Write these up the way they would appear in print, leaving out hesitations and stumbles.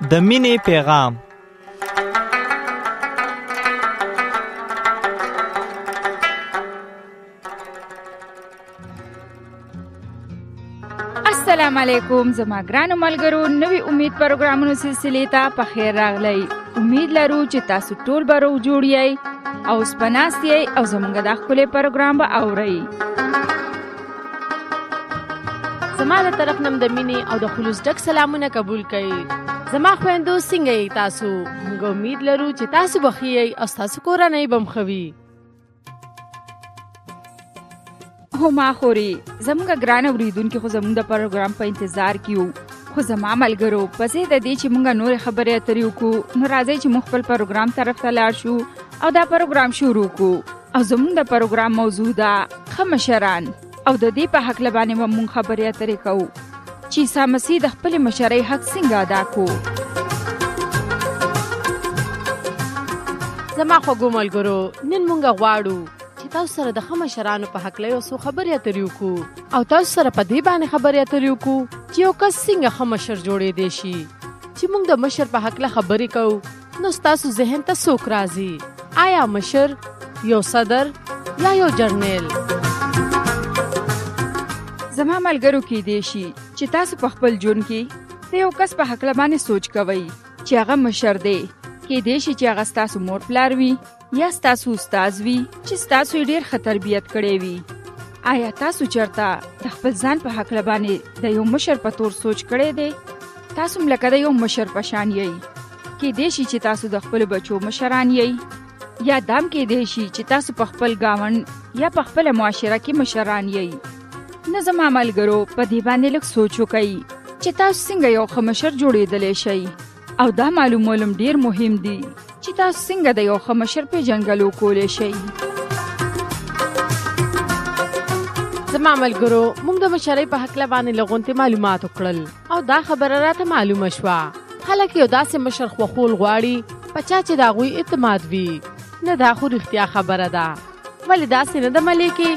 د مینې پیغام. السلام علیکم زما ګرانو ملګرو، نوې امید پروګرامونو سلسلې ته په خیر راغلی. امید لرو چې تاسو ټول به روغ جوړ یئ او سپناست یئ او زموږ د ښکلي پروګرام به اورئ. زما له طرف نم د مینې او د خلوص ډک سلامونه قبول کړئ. زما خویندو څنګه یئ تاسو؟ موږ امید لرو چې تاسو به ښه یئ او ستاسو کورنۍ به هم ښه وي. هما خوري زموږ ګران اورېدونکي خو زموږ د پروګرام په انتظار کې یو، خو زما ملګرو په ځای د دې چې موږ نورې خبرې اترې وکړو، نو راځئ چې موږ خپل پروګرام طرف ته لاړ شو او دا پروګرام شروع کړو. او زموږ د پروګرام موضوع ده ښه مشران، او د دې په هکله باندې به موږ خبرې اترې کوو چې عیسی مسیح د خپلې مشرۍ حق څنګه ادا کړو. زما خوږو ملګرو، نن موږ غواړو چې تاسو سره د ښه مشرانو په هکله یو څو خبرې اترې وکړو او تاسو سره په دې باندې خبرې اترې وکړو چې یو کس څنګه ښه مشر جوړېدی شي. چې موږ د مشر په هکله خبرې کوو نو ستاسو ذهن ته څوک راځي؟ آیا مشر یو صدر یا یو جرنیل؟ زما ملګرو کېدای شي چې تاسو په خپل ژوند کې د یو کس په هکله باندې سوچ کوئ چې هغه مشر دی. کېدای شي چې هغه ستاسو مور پلار وي یا ستاسو استاد وي چې ستاسو یې ډېر ښه تربیت کړی وي. آیا تاسو چېرته د خپل ځان په هکله باندې د یو مشر په طور سوچ کړی دی؟ تاسو هم لکه د یو مشر په شان یئ. کېدای شي چې تاسو د خپلو بچو مشران یئ، یا دام کېدای شي چې تاسو په خپل ګاونډ یا په خپله معاشره کې مشران یئ. نو زما ملګرو په دې باندې لږ سوچ وکئ چې تاسو څنګه یو ښه مشر جوړېدلی شئ، او دا معلومول هم ډېر مهم دي چې تاسو څنګه د یو ښه مشر پېژندګلو کولی شئ. زما ملګرو، موږ د مشرۍ په هکله باندې لږونتې معلومات وکړل او دا خبره راته معلومه شوه. خلک یو داسې مشر خوښول غواړي په چا چې د هغوی اعتماد وي. نه دا خو رښتیا خبره ده، ولې داسې نه ده ملیکې؟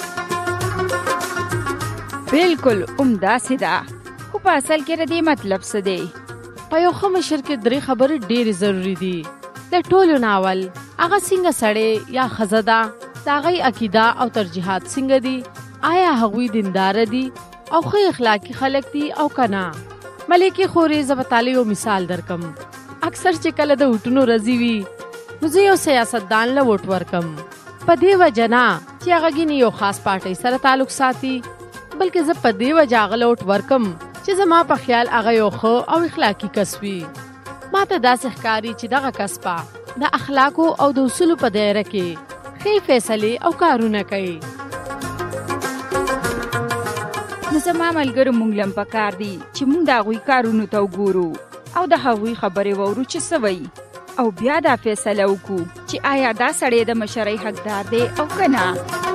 بالکل همداسې ده، خو په اصل کې د دې مطلب څه دی؟ په یو ښه مشر کې درې خبرې ډېرې ضروري دي. د ټولو نه اول هغه څنګه سړی یا ښځه ده، د هغوی عقیده او ترجیحات څنګه دي، آیا هغوی دینداره دي او ښه اخلاقي خلک دي او که نه. ملیکې خورې زه به تاله یو مثال درکم. اکثر چې کله د ووټونو ورځې وي نو زه یو سیاستدان له ووټ ورکم، په دې وجه نه چې هغه ګینې یو خاص پارټۍ سره تعلق ساتي، بلکې زه په دې وجه هغه له ووټ ورکم چې زما په خیال هغه یو ښه او اخلاقي کس وي. ما ته داسې ښکاري چې دغه کس په د اخلاقو او د اصولو په دایره کې ښې فیصلې او کارونه کوي. نو زما ملګرو موږ لم پکار دي چې موږ د هغوی کارونو ته وګورو او د هغوی خبرې واورو چې څه وایي، او بیا دا فیصله وکړو چې آیا دا سړی د مشرۍ حقدار دی او که نه.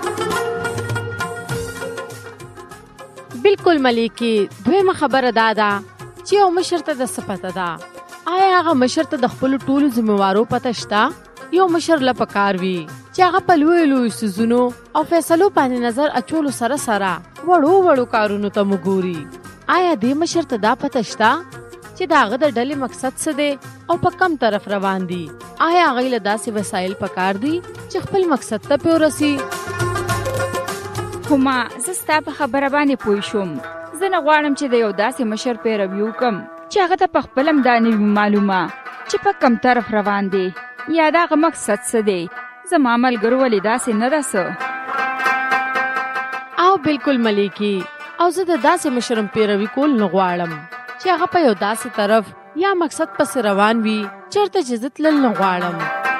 بالکل ملیکې، دویمه خبره دا ده چې یو مشر ته د څه پته ده؟ آیا هغه مشر ته د خپلو ټولو ذمهوارو پته شته؟ یو مشر له پکار وي چې هغه په لویو لویو څیزونو او فیصلو باندې نظر اچولو سره سره وړو وړو کارونو ته وګوري. آیا دې مشر ته دا پته شته چې د هغه د ډلې مقصد څه دی او په کم طرف روان دي؟ آیا هغوی له داسې وسایل پکار دي چې خپل مقصد ته پرې ورسي؟ هما زه ستا په خبره باندې پوه شوم. زه نه غواړم چې د یو داسې مشر پیروي وکړم چې هغه ته په خپله هم دا نه وي معلومه چې په کم طرف روان دی یا د هغه مقصد څه دی. زما ملګرو ولې داسې نه ده څه؟ او بالکل ملیکي، او زه د داسې مشرم پیروي کول نه غواړم چې هغه په یو داسې طرف یا مقصد پسې روان وي چېرته چې زه تلل نه غواړم.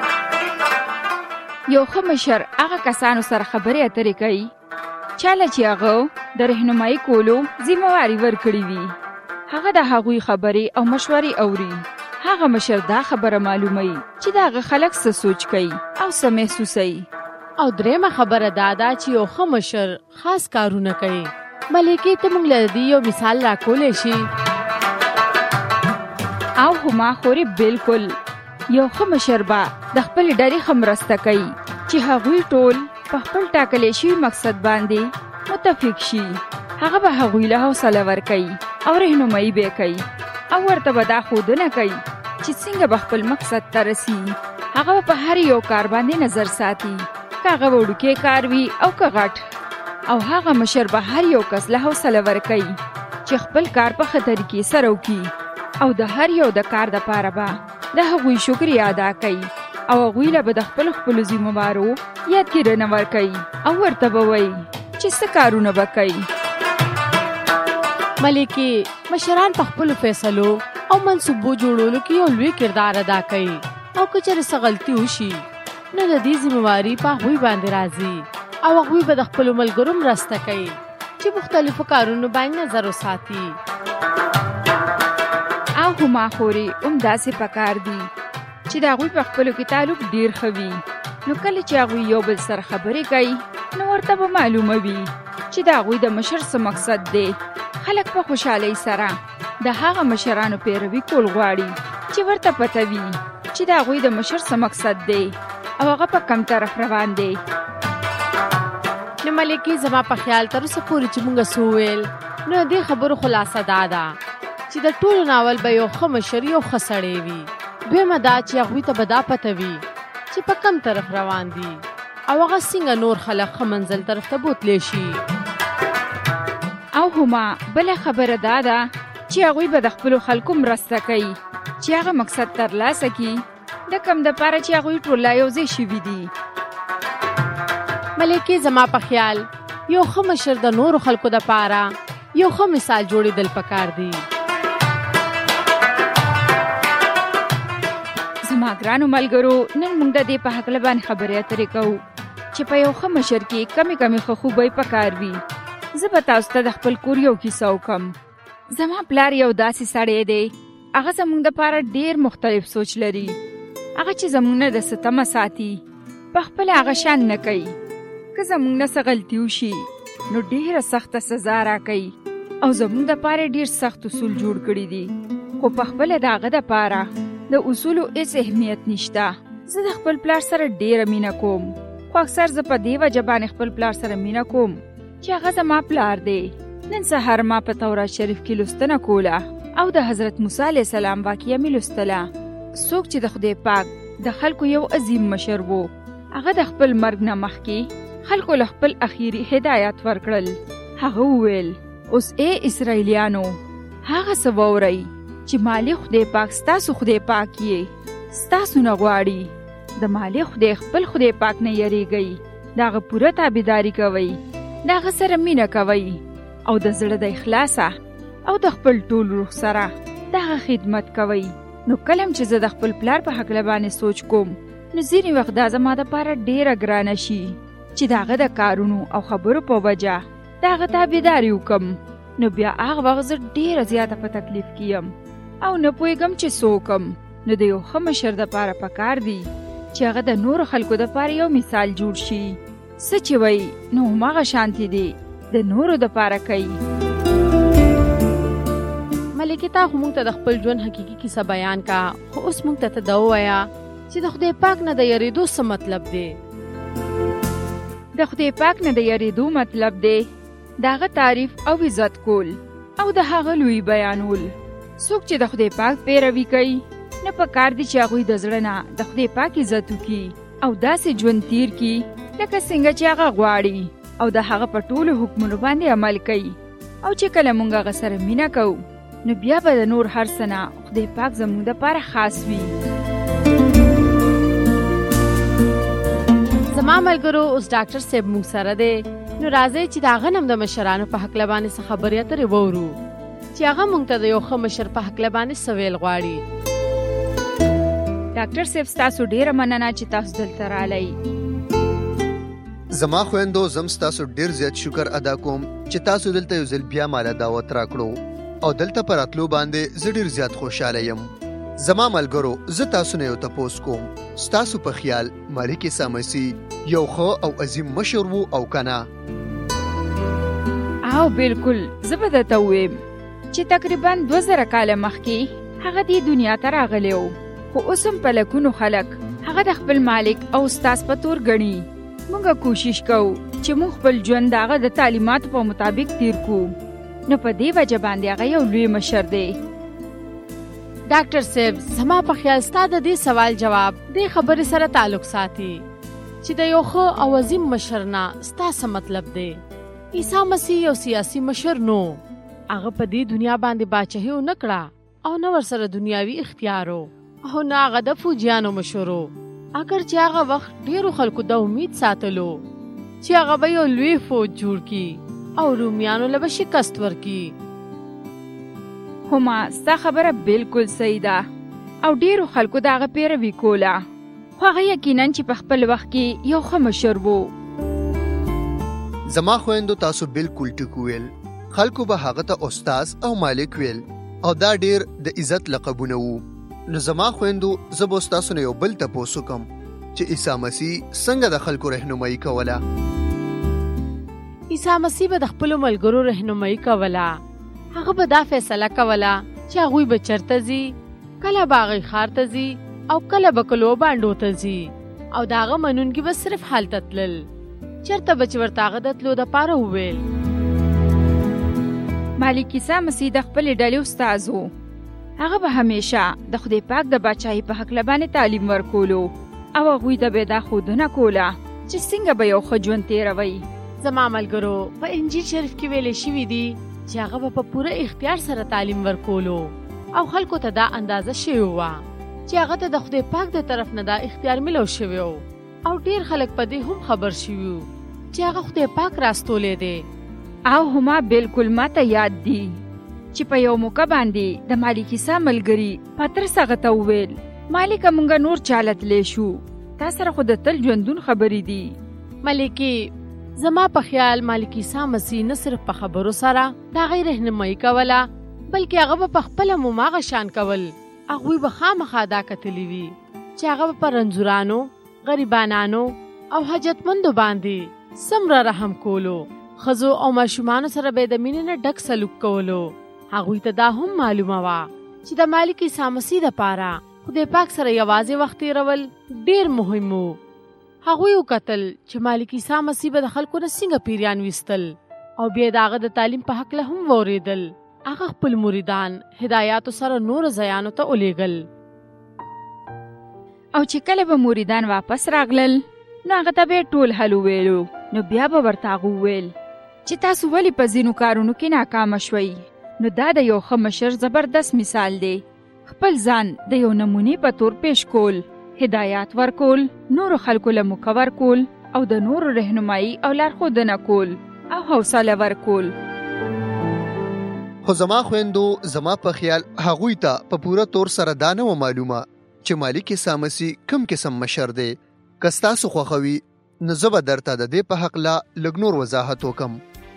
یو ښه مشر هغه کسانو سره خبرې اترې کوي چاله چې هغه د رهنمایي کولو ذمهواري ورکړې وي. هغه د هغوی خبرې او مشورې اوري. هغه مشر دا خبره معلوموي چې د هغه خلک څه سوچ کوي او څه محسوسوي. او درېیمه خبره دا ده چې یو ښه مشر خاص کارونه کوي. ملیکې ته موږ له دې یو مثال راکولی شي؟ او هما خورې بالکل، یو ښه مشر به د خپلې ډلې ښه مرسته کوي چې هغوی ټول په خپل ټاکلی شوي مقصد باندې متفق شي. هغه به هغوی له حوصله ورکوي او رهنمایي به کوي او ورته به دا ښودنه کوي چې څنګه به خپل مقصد ته رسي. هغه په هر یو کار باندې نظر ساتي، که هغه وړوکی کار وي او که غټ. او هغه مشر به هر یو کس له حوصله ورکوي چې خپل کار په ښه طریقې سره وکړي، او د هر یو د کار دپاره به د هغوی شکریه ادا کوي، او هغوی له به د خپلو ذمهوارو یادګیرنه ورکوي او ورته به وایي چې څه کارونه به کوي. ملکې مشران په خپلو فیصلو او منصوبو جوړولو کې یو لوی کردار ادا کوي، او که چېرې څه غلطي وشي نو د دې ذمهواري په هغوی باندې راځي، او هغوی به د خپلو ملګرو مرسته کوي چې مختلفو کارونو باندې نظر وساتي. او هما خورې همداسې پکار دي چې د هغوی په خپلو کې تعلق ډېر ښه وي. نو کله چې هغوی یو بل سره خبرې کوي نو ورته به معلومه وي چې د هغوی د مشر څه مقصد دی. خلک په خوشحالۍ سره د هغه مشرانو پیروي کول غواړي چې ورته پته وي چې د هغوی د مشر څه مقصد دی او هغه په کم طرف روان دی. نو ملکې زما په خیال تر اوسه پورې چې موږ څه وویل نو دې خبرو خلاصه دا ده چې د ټولو ناول به یو ښه مشر یو ښه سړی وي. دویمه دا چې هغوی ته به دا پته وي چې په کم طرف روان دي او هغه څنګه نور خلک ښه منزل طرف ته بوتلی شي. او هما بله خبره دا ده چې هغوی به د خپلو خلکو مرسته کوي چې هغه مقصد ترلاسه کړي د کوم دپاره چې هغوی ټول لا یو ځای شوي دي. ملکې زما په خیال یو ښه مشر د نورو خلکو دپاره یو ښه مثال جوړېدل پکار دی. زما ګرانو ملګرو، نن موږ د دې په هکله باندې خبرې اترې کوو چې په یو ښه مشر کې کمې ښه خوبۍ پکار وي. زه به تاسو ته د خپل کور یو کیسه وکړم. زما پلار یو داسې سړی دی، هغه زموږ دپاره ډېر مختلف سوچ لري. هغه چې زموږ نه د څه تمه ساتي په خپله هغه شان نه کوي. که زموږ نه څه غلطي وشي نو ډېره سخته سزا راکوي، او زموږ دپاره ډېر سخت اصول جوړ کړي دي، خو په خپله د هغه دپاره د اصولو هېڅ اهمیت نشته. زه د خپل پلار سره ډېره مینه کوم، خو اکثر زه په دې وجه باندې خپل پلار سره مینه کوم چې هغه زما پلار دی. نن سهار ما په تورات شریف کې لوستنه کوله او د حضرت موسی علیه السلام واقعه مې لوستله. څوک چې د خدای پاک د خلکو یو عظیم مشر و، هغه د خپل مرګ نه مخکې خلکو له خپل اخیری هدایت ورکړل. هغه وویل، اوس ای اسرائیلیانو هغه څه واورئ چې مالک خدای پاک ستاسو خدای پاک یې، ستاسو نه غواړي. د مالک خدای خپل خدای پاک نه یریږئ، د هغه پوره تابعداري کوئ، د هغه سره مینه کوئ، او د زړه د اخلاصه او د خپل ټول روح سره د هغه خدمت کوئ. نو کلم چې زه د خپل پلار په هکله باندې سوچ کوم نو ځینې وخت دا زما دپاره ډېره ګرانه شي چې د هغه د کارونو او خبرو په وجه د هغه تابعداري وکړم. نو بیا هغه وخت زه ډېره زیاته په تکلیف کې یم او نه پوهېږم چې څه وکړم. نو د یو ښه مشر دپاره پکار دی چې هغه د نورو خلکو دپاره یو مثال جوړ شي. څه چې وایي نو هماغه شانتې دی د نورو دپاره کوي. ملکې تا خو موږ ته د خپل ژوند حقیقي کیسه بیان کا، خو اوس موږ ته دا ووایه چې د خدای پاک نه د یریدو څه مطلب دی. د خدای پاک نه د یریدو مطلب دی د هغه تعریف او عزت کول او د هغه لوی بیانول. څوک چې د خدای پاک پیروي کوي نه پکار دي چې هغوی د زړه نه د خدای پاک عزت وکړي او داسې ژوند تیر کړي لکه څنګه چې هغه غواړي، او د هغه په ټولو حکمونو باندې عمل کوي. او چې کله موږ هغه سره مینه کوو نو بیا به د نور هر څه نه خدای پاک زموږ دپاره خاص وي. زما ملګرو اوس ډاکټر صاحب موږ سره دی، نو راځئ چې د هغه نه هم د مشرانو په هکله باندې څه خبرې اترې وورو چې هغه موږ ته د یو ښه مشر په هکله باندې څه ویل غواړي. ډاکټر صاحب ستاسو ډېره مننه چې تاسو دلته راغلی. زما خویندو زم ستاسو ډېر زیات شکر ادا کوم چې تاسو دلته یو ځل بیا مالا دعوت راکړو او دلته پر راتلو باندې زه ډېر زیات خوشحاله یم. زما ملګرو زه تاسو نه یو تپوس کوم، ستاسو په خیال ملک عیسی مسیح یو ښه او عظیم مشر و او کنه؟ او بالکل زه به درته ووایم چې تقریبا 2000 کاله مخکې هغه دې دنیا ته راغلی و، خو اوس هم په لکونو خلک هغه د خپل مالک او استاز په تور ګڼي. موږ کوشش کوو چې موږ خپل ژوند د هغه د تعلیماتو په مطابق تیر کړو، نو په دې وجه باندې هغه یو لوی مشر دی. ډاکټر صاحب زما په خیال ستا د دې سوال جواب دې خبرې سره تعلق ساتي چې د یو ښه او عظیم مشر نه ستا څه مطلب دی. عیسی مسیح یو سیاسي مشر نو، هغه په دې دنیا باندې باچهي ونه کړه او نه ورسره دنیاوي اختیارو او نه هغه د فوجیانو مشرو، اگر چې هغه وخت ډیرو خلکو د امید ساتلو چې هغه به یو لوی فوج جوړ کړي او رومیانو له به شکست ورکړي. هما ستا خبره بالکل صحیح ده او ډیرو خلکو د هغه پیروي کوله، خو هغه یقینا چې په خپل وخت کې یو ښه مشر و. زما خویندو تاسو بالکل ټیک ویل. خلکو به هغه ته استاد او مالک ویل او دا ډیر د عزت لقبونه وو. نو زما خویندو زه به تاسو نه یو بل تپوس وکم چې عیسی مسیح څنګه د خلکو رهنمایي کوله. عیسی مسیح به د خپلو ملګرو رهنمایي کوله. هغه به دا فیصله کوله چې هغوی به چرته ځي، کله به هغوی ښار ته ځي او کله به کلو بانډو ته ځي او د هغه منونکي به صرف هلته تلل، چرته به چې ورته هغه د تلو دپاره وویل. مالک عیسی مسیح د خپلې ډلې استاذ و. هغه به همیشه د خدای پاک د باچاهۍ په هکله باندې تعلیم ورکولو او هغوی ته به دا ښودنه کوله چې څنګه به یو ښه ژوند تېروئ. زما ملګرو په انجیل شریف کې ویلې شوي دي چې هغه به په پوره اختیار سره تعلیم ورکولو او خلکو ته دا اندازه شوې وه چې هغه ته د خدای پاک د طرف نه دا اختیار ملو شوی و او ډیر خلک په دې هم خبر شوي وو چې هغه خدای پاک راستولی دی. او هما بالکل ماته یاد دي چې په یو موقع باندې د مالک عیسی ملګري پترس هغه ته وویل مالکه مونږ نور چاله تلی شو، تا سره خو د تل ژوندون خبرې دي. ملکې زما په خیال مالک عیسی مسیح نه صرف په خبرو سره د هغې رهنمایي کوله بلکې هغه به په خپله هماغه شان کول. هغوی به خامخا دا کتلي وي چې هغه به په رنځورانو، غریبانانو او حاجتمندو باندې څومره رحم کولو، ښځو او ماشومانو سره به د مینې نه ډک سلوک کولو. هغوی ته دا هم معلومه وه چې د مالک عیسی مسیح دپاره خدای پاک سره یوازې وخت تېرول ډېر مهم و. هغوی وکتل چې مالک عیسی مسیح به د خلکو نه څنګه پیریان ویستل او بیا د هغه د تعلیم په هکله هم واورېدل. هغه خپل مریدان هدایاتو سره نورو ځایانو ته ولیږل او چې کله به مریدان واپس راغلل نو هغه ته به ټول حل وویلو. نو بیا به ورته هغه وویل چې تاسو ولې په ځینو کارونو کې ناکامه شوئ. نو دا د یو ښه مشر زبردست مثال دی. خپل ځان د یو نمونې په طور پیش کول، هدایات ورکول، نورو خلکو له موقع ورکول او د نورو رهنمایي او لارښودنه کول او حوصله ورکول. خو زما خویندو زما په خیال هغوی ته په پوره طور سره دا نه و معلومه چې مالک عیسی مسیح کوم قسم مشر دی. که ستاسو خوښوي نو زه به درته د دې په هکله لږ نور وضاحت وکم.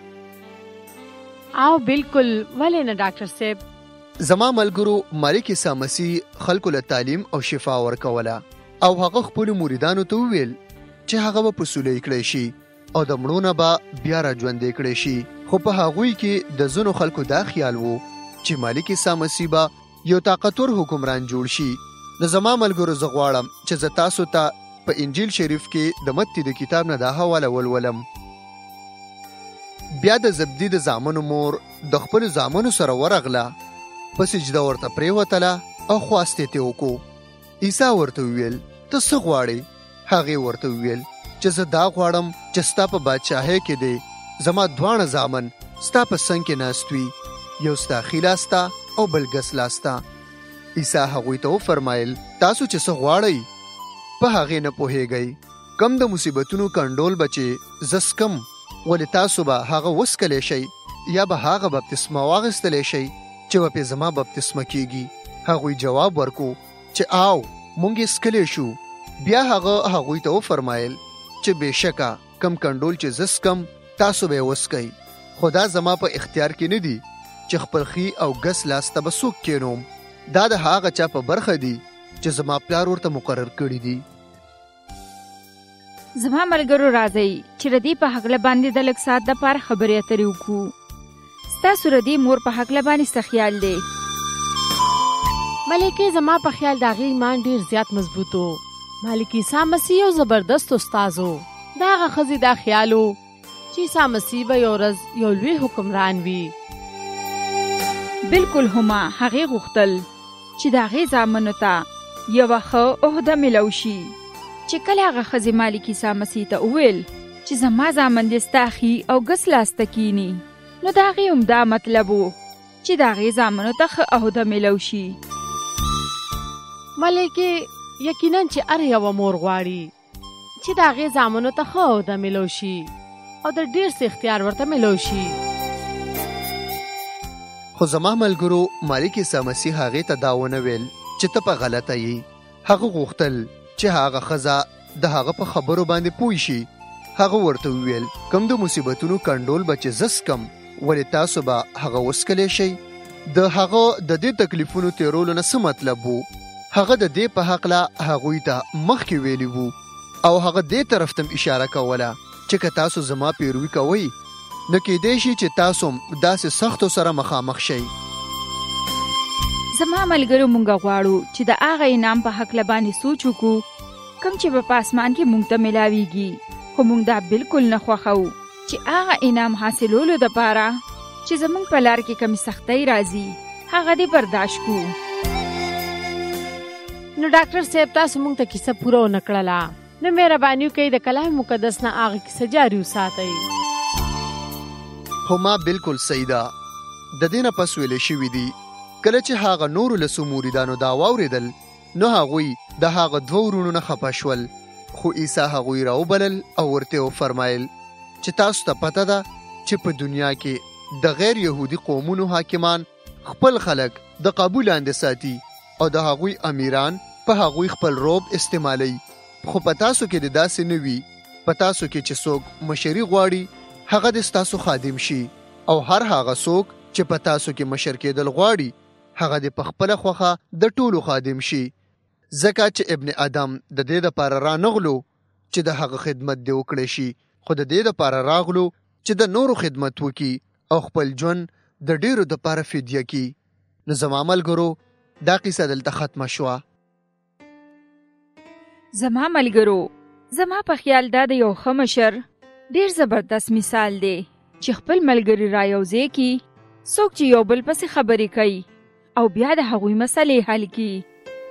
او بالکل ولې نه ډاکټر صاحب. زما ملګرو مالک عیسی مسیح خلکو له تعلیم او شفا ورکوله او هغه خپلو مریدانو ته وویل چې هغه به په سولی کړی شي او د مړو نه به بیا را ژوندی کړی شي. خو په هغوی کې د ځینو خلکو دا خیال و چې مالک عیسی مسیح به یو طاقتور حکمران جوړ شي. نو زما ملګرو زه غواړم چې زه تاسو ته په انجیل شریف کې د متی د کتاب نه دا حواله ولولم. بیا د زبدي د زامنو مور د خپلو زامنو سره ورغله، په سجده ورته پرېوتله او خواست یې وکړو. عیسی ورته وویل ته څه غواړې؟ هغې ورته وویل چې زه دا غواړم چې ستا په بادشاهۍ کې دی زما دواړه زامن ستا په څنګ کې ناست وي، یو ستا ښي لاسته او بل ګس لاسته. عیسی هغوی ته وفرمایل تاسو چې څه غواړئ په هغې نه پوهیږئ. کم د مصیبتونو کنډول به چې زه څکم ولې تاسو به هغه وڅکلی شئ یا به هغه بپتسمه واخیستلی شئ چې به پې زما بپتسمه کیږي. هغوی جواب ورکو چې آو مونږ یې څکلی شو. بیا هغه هغوی ته وفرمایل چې بېشکه کم کنډول چې زه څکم تاسو به یې وڅکئ، خو دا زما په اختیار کې نه دي چې خپل ښي او ګس لاس ته به څوک کینوم. دا د هغه چا په برخه دي چې زما پلار ورته مقرر کړي دي. زما ملګرو راځئ چې د دې په هکله باندې د لږ ساعت دپاره خبرې اترې وکړو. ستاسو د دې مور په هکله باندې څه خیال دی؟ ملکې زما په خیال د هغې ایمان ډېر زیات مضبوط و. مالک عیسی مسیح یو زبردست استاذ و. د هغه ښځې دا خیال و چې عیسی مسیح به یو ورځ یو لوی حکمران وي. بالکل هما هغې غوښتل چې د هغې زامنو ته یوه ښه عهده میلو شي. چې کله هغه ښځې مالک عیسی مسیح ته وویل چې زما زامن دې ستا ښي او ګس لاسته کینی، نو د هغې هم دا مطلب و چې د هغې زامنو ته ښه عهده میلو شي. ملکې یقینا چې هر یوه مور غواړي چې د هغې زامنو ته ښه عهده میلو شي او د ډېر څه اختیار ورته میلو شي. خو زما ملګرو مالک عیسی مسیح هغې ته دا ونه ویل چې ته په غلطه یې. هغه غوښتل چې هغه ښځه د هغه په خبرو باندې پوه شي. هغه ورته وویل کوم د مصیبتونو کنډول به چې زه څکم ولې تاسو به هغه وڅکلی شئ؟ د هغه د دې تکلیفونو تیرولو نه څه مطلب و؟ هغه د دې په هکله هغوی ته مخکې ویلي وو او هغه دې طرف ته اشاره کوله چې که تاسو زما پیروي کوئ نو کیدای شي چې تاسو داسې سختو سره مخامخ شئ. زما ملګرو مونږ غواړو چې د هغه انعام په هکله باندې سوچ وکړو کوم چې په آسمان کې مونږ ته ملاویږي، خو مونږ دا بالکل نه خوښوو چې هغه انعام حاصلولو دپاره چې زمونږ په لار کې کمې سختۍ راځي هغه دې برداشت کړو. نو ډاکټر صاحب تاسو مونږ ته کیسه پوره ونه کړله، نو مهرباني وکړئ د کلام مقدس نه هغه کیسه جاري وساتئ. خو ما بالکل صحیح ده. د دې نه پس ویلې شوي دي کله چې هغه نورو لسو مریدانو دا واورېدل نو هغوی د هغه دوه ورونو نه خفه شول. خو عیسی هغوی راوبلل او ورته وفرمایل چې تاسو ته پته ده چې په دنیا کې د غیر یهودي قومونو حاکمان خپل خلک د قابو لاندې ساتي او د هغوی امیران په هغوی خپل روب استعمالوي. خو په تاسو کې د داسې نه وي. په تاسو کې چې څوک مشري غواړي هغه د ستاسو خادم شي او هر هغه څوک چې په تاسو کې مشر کېدل غواړي هغه د په خپله خوښه د ټولو خادم شي. ځکه چې ابن آدم د دې دپاره رانغلو چې د هغه خدمت دې وکړی شي، خو د دې دپاره راغلو چې د نورو خدمت وکړي او خپل ژوند د ډېرو دپاره فدیه کړي. نو زما ملګرو دا قصه دلته ختمه شوه. زما ملګرو زما په خیال دا د یو ښه مشر ډېر زبردست مثال دی چې خپل ملګري را یوځای کړي، څوک چې یو بل پسې خبرې کوي او بیا د هغوی مسلې حل کړي.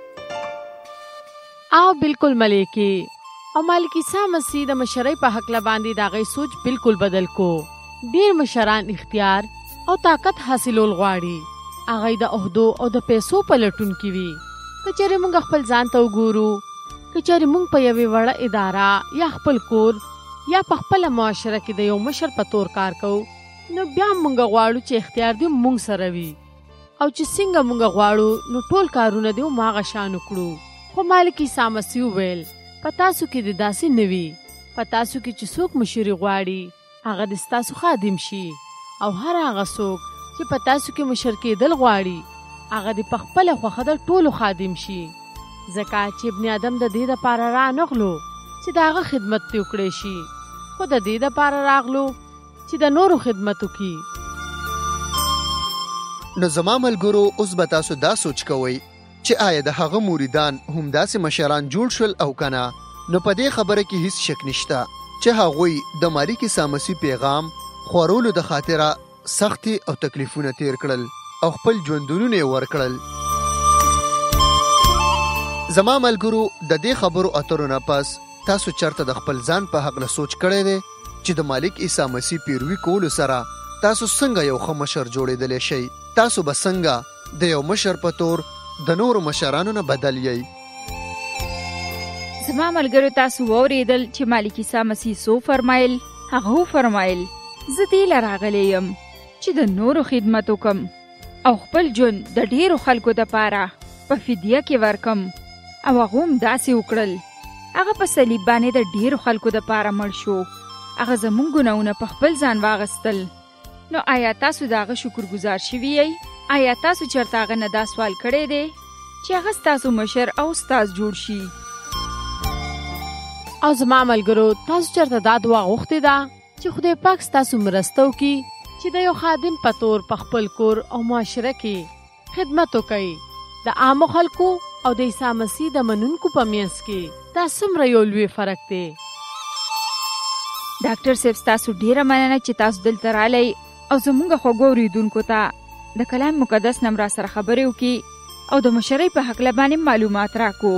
او بالکل ملکې او مالک عیسی مسیح د مشرۍ په هکله باندې د هغې سوچ بالکل بدل کو. ډېر مشران اختیار او طاقت حاصلول غواړي، هغوی د عهدو او د پیسو په لټون کې وي. که چېرې موږ خپل ځان ته وګورو، که چېرې موږ په یوې وړه اداره یا خپل کور یا په خپله معاشره کې د یو مشر په تور کار کوو، نو بیا موږ غواړو چې اختیار دې موږ سره وي او چې څنګه موږ غواړو نو ټول کارونه دې هم هغه شان وکړو. خو مالک عیسی مسیح وویل په تاسو کې د داسې نه وي. په تاسو کې چې څوک مشري غواړي هغه د ستاسو خادم شي او هر هغه څوک چې په تاسو کې مشر کېدل غواړي هغه د په خپله خوښه د ټولو خادم شي. ځکه چې ابن آدم د دې دپاره رانغلو چې د هغه خدمت دې وکړی شي، خو د دې دپاره راغلو چې د نورو خدمت وکړي. نو زما ملګرو اوس به تاسو دا سوچ کوئ چې آیا د هغه مریدان هم داسې مشران جوړ شول او کنه؟ نو په دې خبره کې هیڅ شک نشته چې هغوی د مالک عیسی مسیح پیغام خورولو د خاطره سختي او تکلیفونه تیر کړل او خپل ژوندونونه یې ورکړل. زما ملګرو د دې خبرو اترو نه پس تاسو چرته د خپل ځان په حق له سوچ کړی دی چې د مالک عیسی مسیح پیروي کولو سره تاسو څنګه یو ښه مشر جوړېدلی شئ؟ تاسو به څنګه د یو مشر په تور د نورو مشرانو نه بدل یئ؟ زما ملګرو تاسو واورېدل چې مالک عیسی مسیح څه وفرمایل. هغه وفرمایل زه دې له راغلی یم چې د نورو خدمت وکم او خپل ژوند د ډېرو خلکو دپاره په فدیه کې ورکم. او هغه هم داسې وکړل. هغه په صلیب باندې د ډېرو خلکو دپاره مړ شو. هغه زموږ ګناهونه په خپل ځان واغستل. نو آیا تاسو د هغه شکرګزار شوي یئ؟ آیا تاسو چېرته هغه نه دا سوال کړی دی چې هغه ستاسو مشر او استاز جوړ شي؟ او زما ملګرو تاسو چېرته دا دعا غوښتې ده چې خدای پاک ستاسو مرسته وکړي چې د یو خادم په تور په خپل کور او معاشره کې خدمت وکړئ؟ د عامو خلکو او د عیسی مسیح د منونکو په منځ کې دا څومره یو لوی فرق دی. ډاکټر صاحب ستاسو ډیره مننه چې تاسو دلته رالی او زموږ خوږو اورېدونکو ته د کلام مقدس نه را سره خبرې وکړي او د مشرۍ په حق باندې معلومات راکو.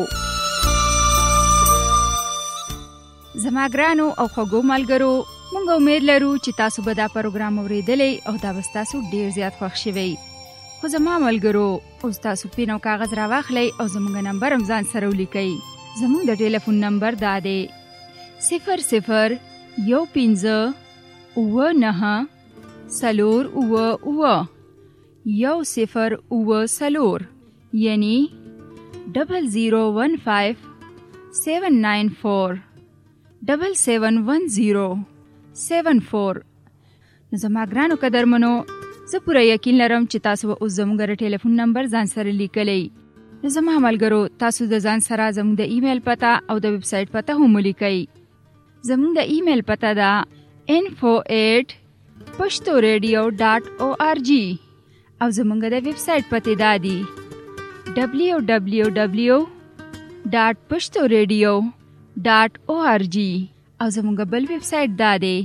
زما ګرانو او خوږو ملګرو، مونږ امید لرو چې تاسو به دا پروګرام اوریدلی او دا به ستاسو ډیر زیات خوښ شوی. خو زما ملګرو، اوس تاسو پین او کاغذ راواخلئ او زموږ نمبر هم ځان سره ولیکئ. زموږ د ټلیفون نمبر دا دی 001549401004 یعنی 001579471074. نو زما ګرانو قدرمنو، زه پوره یقین لرم چې تاسو به اوس زموږ د ټلیفون نمبر ځان سره لیکلی. نو زما ملګرو، تاسو د ځان سره زموږ د ایمیل پته او د ویب سایټ پته هم ولیکئ. زموږ د ایمیل پته ده info@pashtoradio.org او زموږ د ویب سایټ پته دا دی www.pashtoradio.org او زموږ بل ویب سایټ دا دی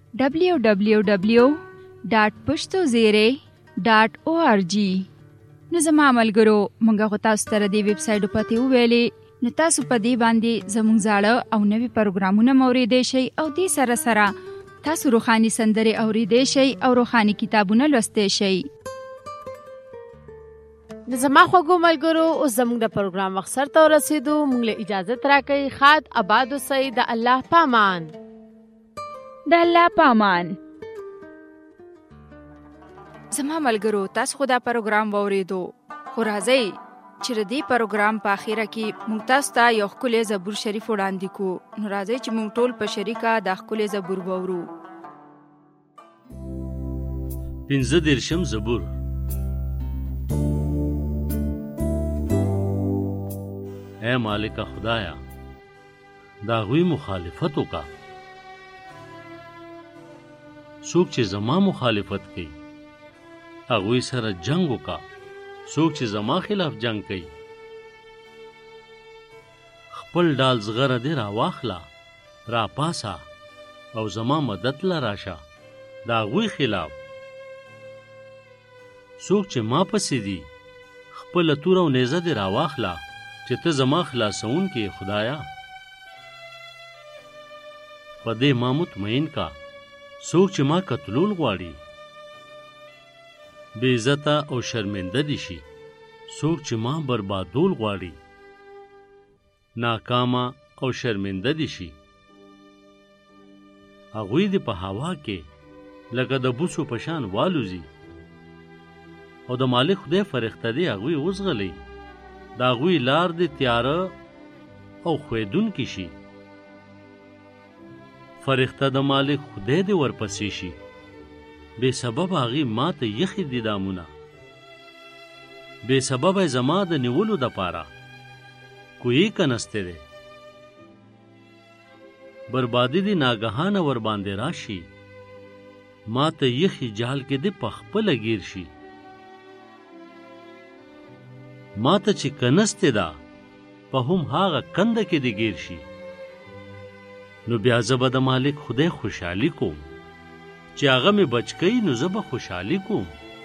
www.pashtozere.org. نو زما ملګرو، مونږ خو تاسو ته د ویب سایټ پته وویلې، نو تاسو په دې باندې زموږ زاړه او نوي پروګرامونه موریدای شئ او دې سره سره تاسو روحاني سندرې اوریدای شئ او روحاني کتابونه لوستای شئ. زما خوږو ملګرو، اوس زموږ د پروګرام وخت سرته ورسېدو. موږ له اجازت راکئ. ښاد آباد اوسئ. د الله پامان. د الله پامان. زما ملګرو، تاسو خو دا پروګرام واوریدو، خو راځئ چې د دې پروګرام په اخیره کې موږ تاسو ته یو ښکلی زبور شریف وړاندې کړو. نو راځئ چې موږ ټول په شریکه دا ښکلی زبور واورو. 15 زبور. اے مالک خدایا، دا غوی مخالفت وکا. څوک چې زما مخالفت کوي هغوی سره جنگ وکا. څوک چې زما خلاف جنگ کوي خپل ډال زغره دې راواخله، را پاسه او زما مدد له راشه د هغوی خلاف. څوک چې ما پسې دي خپله توره او نیزه دې راواخله چې ته زما خلاصون کې خدایا. په دې ما مطمئن کا څوک چې ما قتلول غواړي بے عزته او شرمنده دي شي. څوک چې ما بربادول غواړي ناکامه او شرمنده دي شي. هغوی دې په هوا کې لکه د بوسو په شان والوزي او د مالک خدای فرښته دې هغوی وزغلي. د هغوی لار دې تیاره او ښویدونکې شي. فرښته د مالک خدای دې ورپسې شي. بے سبب هغې ما ته یخې دي دامونه. بے سبب زما د نیولو د پاره کوی کنسته دی. بربادي دې ناګهانه ور باندې راشي. ما ته یخې جال کې دې په خپله ګیر شي. ما ته چې کنسته ده په هم هغه کنده کې دې ګیر شي. نو بیا زه به د مالک خدای خوشحالي کوم. چې هغه مې بچ کئ نو زه به خوشحالي کوم.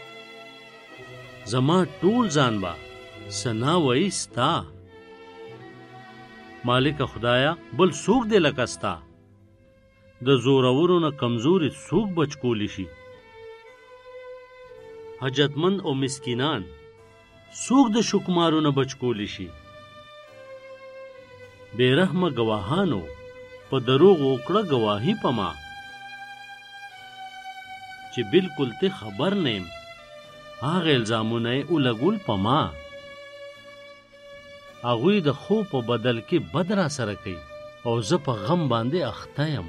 زما ټول ځان به ثنا وایي ستا. مالک خدایا، بل څوک دی لکه ستا؟ د زورورو نه کمزوري څوک بچ کولی شي؟ حاجتمند او مسکینان څوک د شکمارو نه بچ کولی شي؟ بے رحمه گواهانو په دروغ وکړه گواهی په ما چې بالکل ته خبر نیم. هغه الزامونه یې ولګول په ما. هغوی د خو په بدل کې بد را سره کوي او زه په غم باندې اخته یم.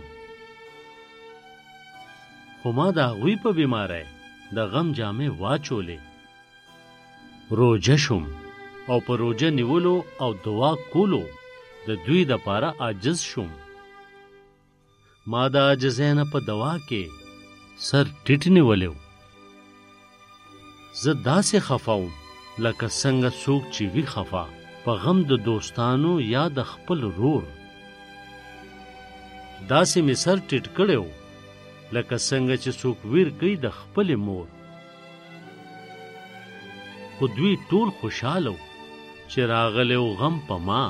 خو ما د هغوی په بیماری د غم جامې واچولې. روجه شوم او په روجه نیولو او دعا کولو د دوی دپاره عاجز شوم. ما د عاجزۍ نه په دعا کې سر ټیټ نیولیو. زه داسې خفه وم لکه څنګه څوک چې وي خفه په غم د دوستانو یا د خپل رور. داسې مې سر ټیټ کړی لکه څنګه چې څوک ویر کوي د خپلې مور. خو دوی ټول خوشاله چې راغلی و غم په ما.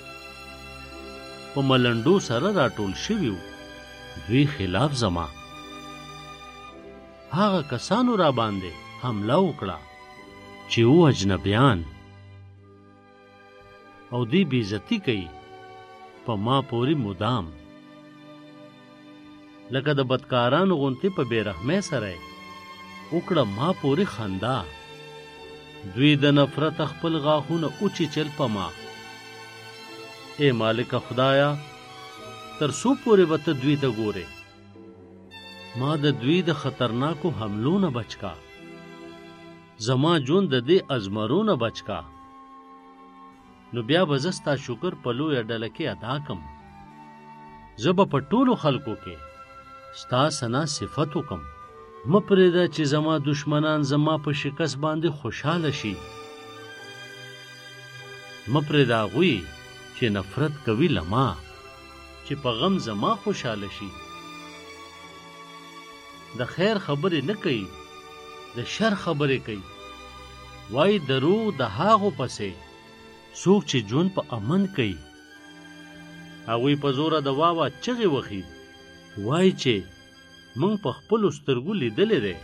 په ملنډو سره راټول شوي وو دوی خلاف زما. هغه کسانو را باندې حمله وکړه چې و اجنبیان او دوی بېعزتي کوي په ما پورې مدام. لکه د بدکارانو غوندې په بېرحمۍ سره وکړه ما پورې خندا. دوی د نفرت خپل غاښونه وچیچل په ما. ای مالکه خدایا تر څو پورې به ته دوی ته ګورې؟ ما د دوی د خطرناکو حملو نه بچ کا. زما ژوند د دې ازمرو نه بچ کا. نو بیا به زه ستا شکر په لویه ډله کې ادا کم. زه به په ټولو خلکو کې ستا ثنا صفت وکم. مه پرېږده چې زما دشمنان زما په شکست باندې خوشحاله شي. مه پرېږده هغوی چې نفرت کوي له ما چې په غم زما خوشحاله شي. د خیر خبرې نه کوي د شر خبرې کوي. وای دروغ د هغو پسې څوک چې ژوند په امن کوي. هغوی په زوره د واوا چغې وخي. وای چې موږ په خپلو سترګو لیدلی دی.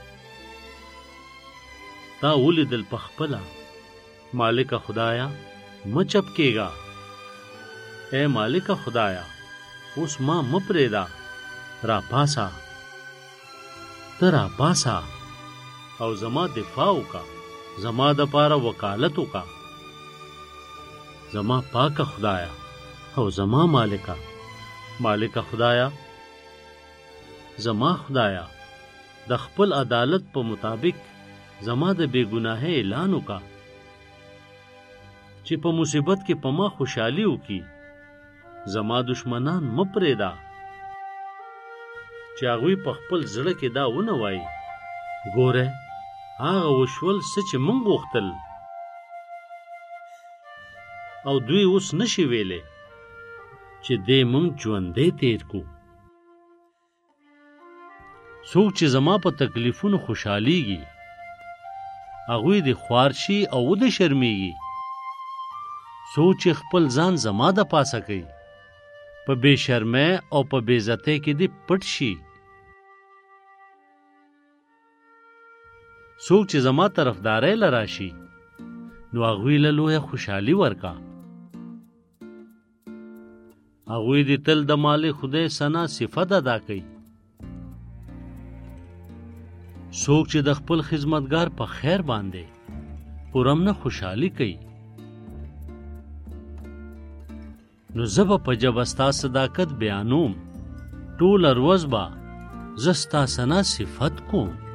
تا ولیدل په خپله مالکه خدایا مه چپ کېږه. ای مالکه خدایا اوس ما مه پرېږده. را پاسه ته را پاسه او زما دفاع وکړه. زما دپاره وکالت وکړه. زما پاکه خدایا او زما مالکه خدایا زما خدایا د خپل عدالت په مطابق زما د بے گناهۍ اعلان وکړه چې په مصیبت کې په ما خوشحالي وکړي. زما دشمنان مه پرېږده چې هغوی په خپل زړه کې دا ونه وایي ګوره هغه وشول څه چې موږ غوښتل او دوی اوس نشي ویلی چې دې موږ ژوندی تیر کو. څوک چې زما په تکلیفونو خوشحالیږي هغوی دې خوار شي او ودې شرمیږي. څوک چې خپل ځان زما د پاسه کوي په بې شرمۍ او په بې عزتۍ کې دې پټ شي. څوک چې زما طرفدارۍ له راشي نو هغوی له لویه خوشحالي ورکا. هغوی دې تل د مالک خدای ثنا صفت ادا کوي. څوک چې د خپل خدمتګار په خیر باندې پرامنه خوشحالي کوي نو زه به په ژبه ستا صداقت بیانوم. ټوله ورځ به زه ستا ثنا صفت کوم.